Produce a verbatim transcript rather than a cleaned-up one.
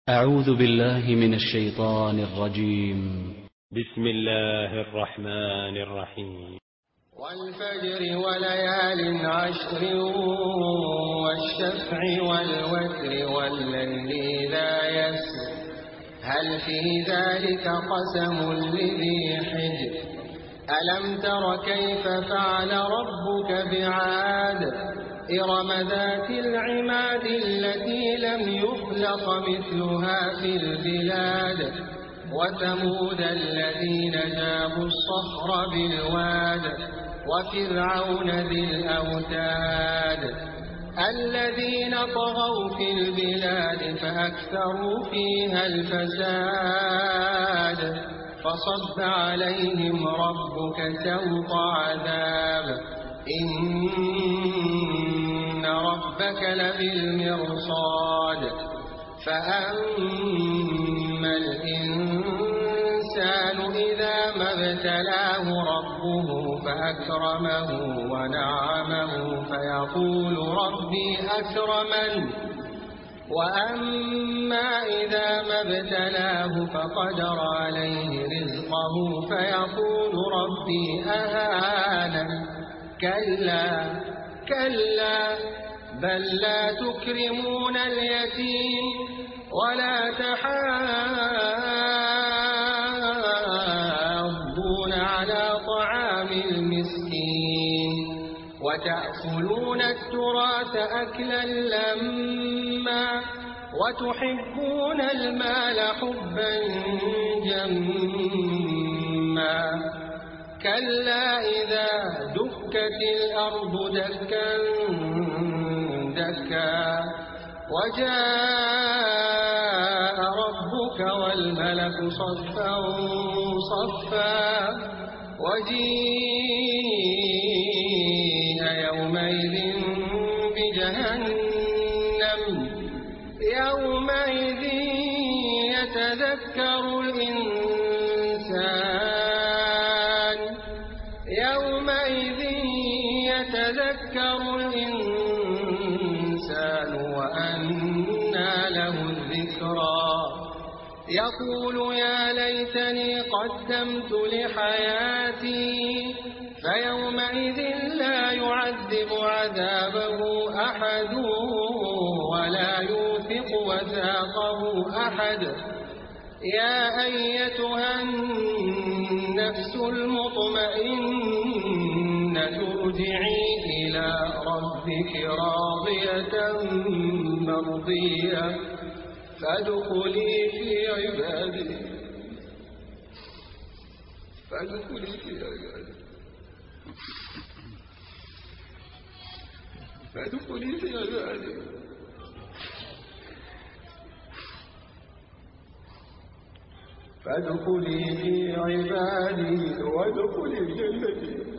أعوذ بالله من الشيطان الرجيم. بسم الله الرحمن الرحيم. والفجر وليال عشر والشفع والوتر والليل إذا يسر هل في ذلك قسم لذي حجر ألم تر كيف فعل ربك بعاد إرم ذات العماد التي لم يخلق مثلها في البلاد وثمود الذين جابوا الصخر بالواد وفرعون ذي الأوتاد الذين طغوا في البلاد فأكثروا فيها الفساد فصب عليهم ربك سوط عذاب إن ربك لبالمرصاد فأما الإنسان إذا ما ابتلاه ربه فأكرمه ونعمه فيقول ربي أكرمن وأما إذا ما ابتلاه فقدر عليه رزقه فيقول ربي أهانن كلا كلا بل لا تكرمون اليتيم ولا تحاضون على طعام المسكين وتأكلون التراث أكلا لما وتحبون المال حبا جما كلا إذا دكت الأرض دكا دكا وجاء ربك والملك صفا صفا وجيء يومئذ بجهنم يومئذ يتذكر الإنسان يومئذ يتذكر الإنسان وأنى له الذكرى يقول يا ليتني قدمت لحياتي فيومئذ لا يعذب عذابه أحد ولا يوثق وثاقه أحد يا أيتها النفس المطمئنة ارجعي إلى ربك راضية مرضية فادخلي في عبادي فادخلي في عبادي فادخلي في عبادي فادخلي في عبادي وادخلي جنتي